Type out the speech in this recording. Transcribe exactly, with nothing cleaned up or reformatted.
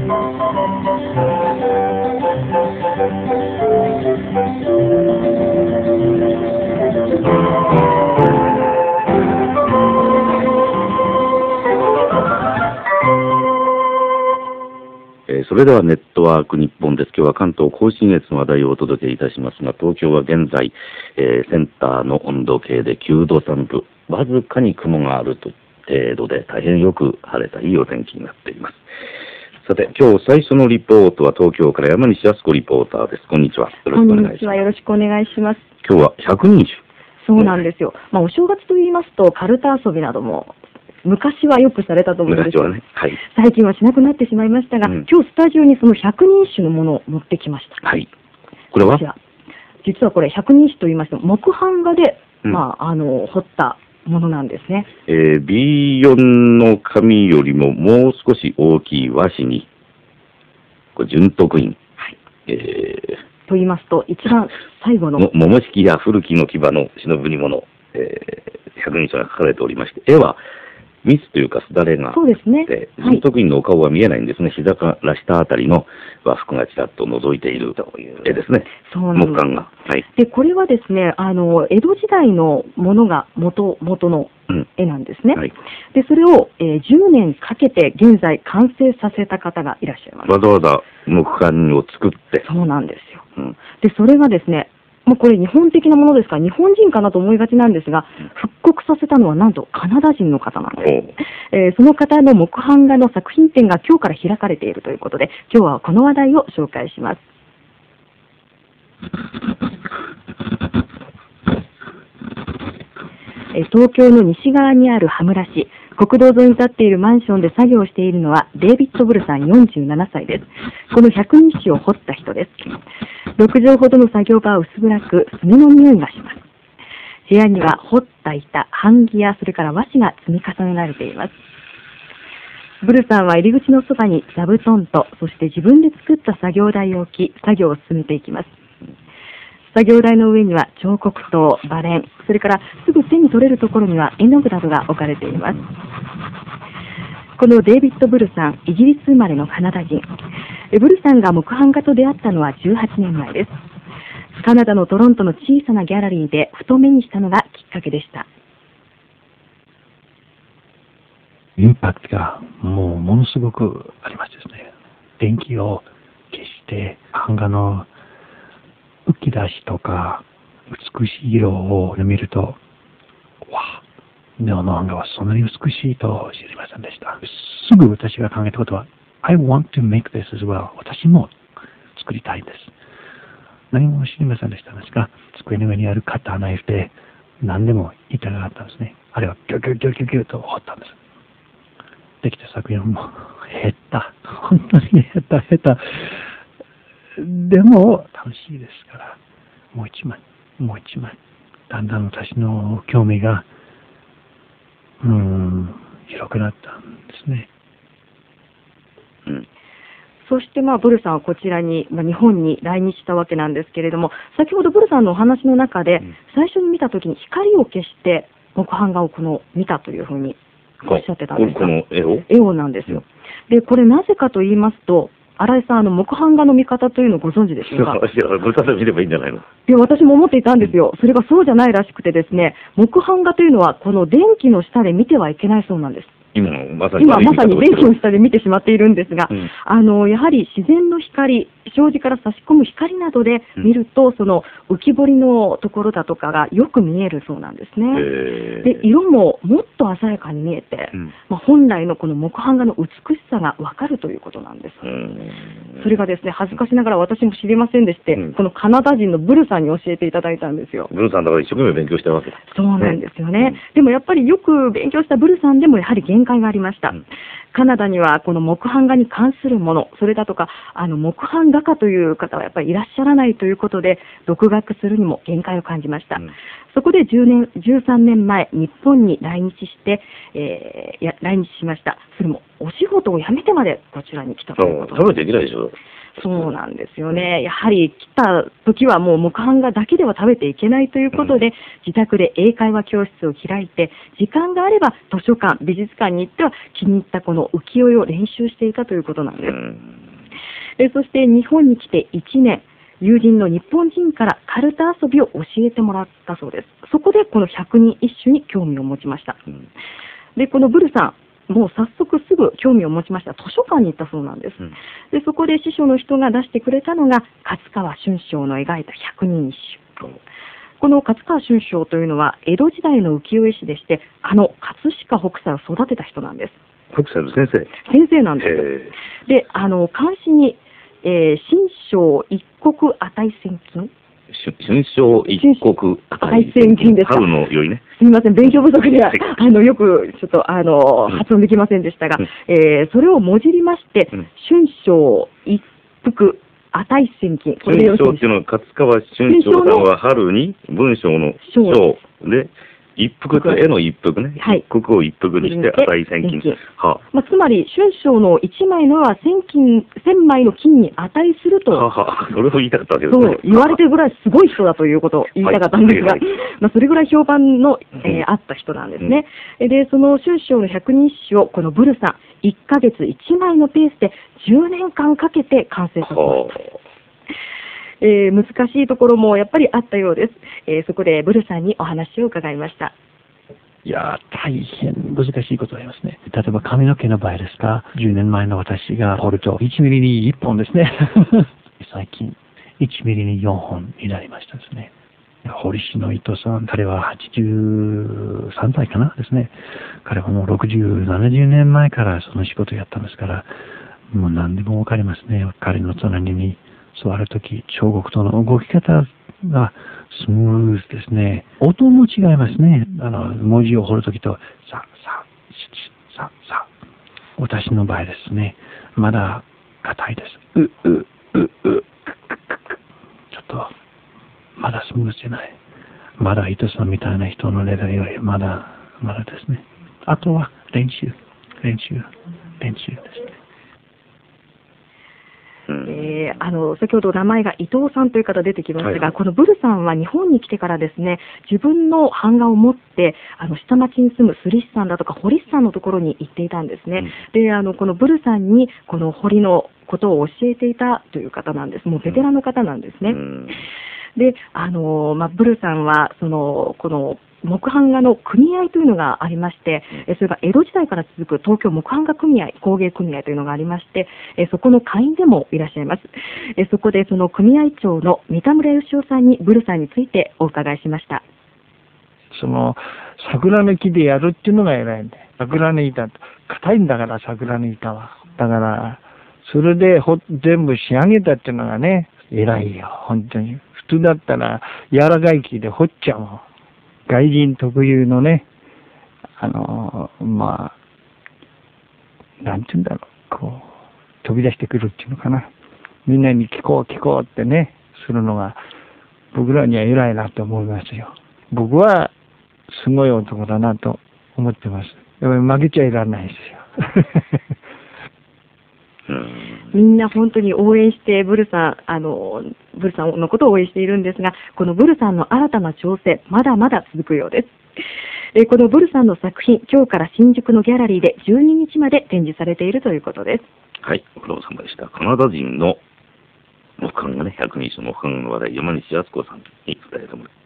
えーそれではネットワーク日本です。今日は関東甲信越の話題をお届けいたしますが、東京は現在、えーセンターの温度計できゅうどさんぶ、わずかに雲があると程度で大変よく晴れたいいお天気になっています。さて、今日最初のリポートは東京から山西康子リポーターです。こんにちは。よろしくお願いします。 こんにちは。よろしくお願いします。 今日は百人一首。 そうなんですよ。まあ、お正月と言いますと、カルタ遊びなども昔はよくされたと思うんですよ、 ね、はい、 最近はしなくなってしまいましたが、うん、今日スタジオにその百人一首のものを持ってきました。 はい。これは実はこれ百人一首と言いましても木版画で、うん、まあ、あの彫ったものなんですね。 えー、ビーよん の紙よりももう少し大きい和紙にこれ純徳印、 はい、 えー、 と言いますと一番最後の桃敷や古きの牙の忍ぶにもの、えー、百人一首が描かれておりまして、絵はミスというかすだれがあって、 そうですね、 純徳院のお顔は見えないんですね。膝から下あたりの和服がちらっと覗いているという絵ですね。 そうなんです。 木簡が。はい。 で、これはですね、あの、江戸時代のものが元、元の絵なんですね。うん、はい。で、それを、えー、じゅうねんかけて現在完成させた方がいらっしゃいます。 わざわざ木簡を作って。 そうなんですよ。うん、で、それがですね、もうこれ日本的なものですから日本人かなと思いがちなんですが、復刻させたのはなんとカナダ人の方なんです。えー、その方の木版画の作品展が今日から開かれているということで、今日はこの話題を紹介します。えー、東京の西側にある羽村市、国道沿いに建っているマンションで作業をしているのはデイビッド・ブルさんよんじゅうななさいです。この百人一首を彫った人です。ろくじょうほどの作業場は薄暗く、炭の匂いがします。部屋には彫った板、版木やそれから和紙が積み重ねられています。ブルさんは入り口のそばに座布団と、そして自分で作った作業台を置き、作業を進めていきます。作業台の上には彫刻刀、バレン、それからすぐ手に取れるところには絵の具などが置かれています。このデイビッド・ブルさん、イギリス生まれのカナダ人。ブルさんが木版画と出会ったのはじゅうはちねんまえです。カナダのトロントの小さなギャラリーでふと目にしたのがきっかけでした。 インパクトがもうものすごくありましてですね、電気を消して版画の浮き出しとか美しい色を見ると、わあ、ネオの版画はそんなに美しいと知りませんでした。すぐ私が考えたことは、I want to make this as well. 私も作りたいんです。何も知りませんでしたんですが、机の上にあるカッターナイフで何でも板があったんですね。あれをギュギュギュギュギュと彫ったんです。できた作品はもう減った。本当に減った減った。でも楽しいですから、もう一枚、もう一枚。だんだん私の興味がうーん広くなったんですね。 うん、そして、まあ、ブルさんはこちらに、まあ、日本に来日したわけなんですけれども、先ほどブルさんのお話の中で、うん、最初に見たときに光を消して木版画をこの見たというふうにおっしゃってたんですが、 この絵を絵をなんですよ。で、これなぜかと言いますと、新井さん、あの木版画の見方というのをご存知でしょうか。 いや、ブルさんで見ればいいんじゃないの。 いや、私も思っていたんですよ。それがそうじゃないらしくてですね、木版画というのはこの電気の下で見てはいけないそうなんです。 今まさに今まさに電気の下で見てしまっているんですが、うん、あのやはり自然の光、障子から差し込む光などで見ると、うん、その浮き彫りのところだとかがよく見えるそうなんですね。で、色ももっと鮮やかに見えて、うん、まあ、本来のこの木版画の美しさがわかるということなんです。それがですね、恥ずかしながら私も知りませんでして、うん、このカナダ人のブルさんに教えていただいたんですよ。 ブルさんだから一生懸命勉強してるわけだ。 そうなんですよね。ね、でもやっぱりよく勉強したブルさんでもやはり限界がありました。うん、カナダにはこの木版画に関するもの、それだとかあの木版画家という方はやっぱりいらっしゃらないということで、独学するにも限界を感じました。うん、そこでじゅうねん、じゅうさんねんまえ、日本に来日して、えー、や来日しました。それもお仕事を辞めてまでこちらに来たということです。 食べていけないでしょ。 そうなんですよね。やはり来た時はもう木版画だけでは食べていけないということで、うん、自宅で英会話教室を開いて、時間があれば図書館、美術館に行っては気に入ったこの浮世絵を練習していたということなんです。うん、でそして日本に来ていちねん、友人の日本人からカルタ遊びを教えてもらったそうです。そこでこの百人一首に興味を持ちました。うん、で、このブルさん、もう早速すぐ興味を持ちました。図書館に行ったそうなんです。うん、でそこで師匠の人が出してくれたのが、勝川春章の描いた百人一首。うん、この勝川春章というのは、江戸時代の浮世絵師でして、あの葛飾北斎を育てた人なんです。 北斎の先生先生なんです。で、あの、漢詩に、えー、新章一国値千金。 春章一国値千金ですか。 春の良いね。 すみません、勉強不足では、あの、よく、ちょっと、あの、うん、発音できませんでしたが、うん、えー、それをもじりまして、うん、春章一服値千金。 春章っていうのは、勝川春章さんは春に文章の章で、一服と絵の一服ね。はい。一服を一服にして値千金。 はあ、まあ、つまり、春章の一枚のは千金、千枚の金に値すると。 ははそれを言いたかったわけですね。 そう、言われてるぐらいすごい人だということを言いたかったんですが、はいはいはい、まあ、それぐらい評判の、えー、あった人なんですね。うん、で、その春章の百人一首を、このブルさん、いっかげついちまいのペースでじゅうねんかんかけて完成させました。えー、難しいところもやっぱりあったようです。えー、そこでブルさんにお話を伺いました。 いやー、大変難しいことがありますね。例えば髪の毛の場合ですか、じゅうねんまえの私が彫るといちミリにいっぽんですね。最近いちミリによんほんになりましたですね。彫師の伊藤さん、彼ははちじゅうさんさいかなですね。彼はもうろくじゅう、ななじゅうねんまえからその仕事をやったんですから、もう何でもわかりますね。彼の隣に座るとき、彫刻刀の動き方がスムーズですね。音も違いますね。あの、文字を彫るときと、さ、さ、し、さ、さ。私の場合ですね。まだ硬いです。う、う、う、う。ちょっと、まだスムーズじゃない。まだ伊藤さんみたいな人のレベルより、まだ、まだですね。あとは練習、練習、練習ですね。 えー、あの先ほど名前が伊藤さんという方出てきましたが、はい、このブルさんは日本に来てからですね、自分の版画を持ってあの下町に住むスリスさんだとか堀師さんのところに行っていたんですね。うん、で、あのこのブルさんにこの堀のことを教えていたという方なんです。もうベテランの方なんですね。うん、で、あのまあ、ブルさんはそのこの木版画の組合というのがありまして、それが江戸時代から続く東京木版画組合、工芸組合というのがありまして、そこの会員でもいらっしゃいます。そこでその組合長の三田村義夫さんにブルさんについてお伺いしました。 その桜の木でやるっていうのが偉いんだよ。桜の板、硬いんだから桜の板は。だから、それでほ全部仕上げたっていうのがね、偉いよ、本当に。普通だったら柔らかい木で彫っちゃうもん。外人特有のね、あの、まあ、なんて言うんだろう、こう、飛び出してくるっていうのかな。みんなに聞こう聞こうってね、するのが、僕らには偉いなと思いますよ。僕は、すごい男だなと思ってます。やっぱり負けちゃいられないですよ。 みんな本当に応援して、ブルさん、あの、ブルさんのことを応援しているんですが、このブルさんの新たな挑戦、まだまだ続くようです。えこのブルさんの作品、今日から新宿のギャラリーでじゅうににちまで展示されているということです。 はい、ご苦労様でした。カナダ人の木版がね、百人一首の木版の話題、山西敦子さんに伝えてもらいます。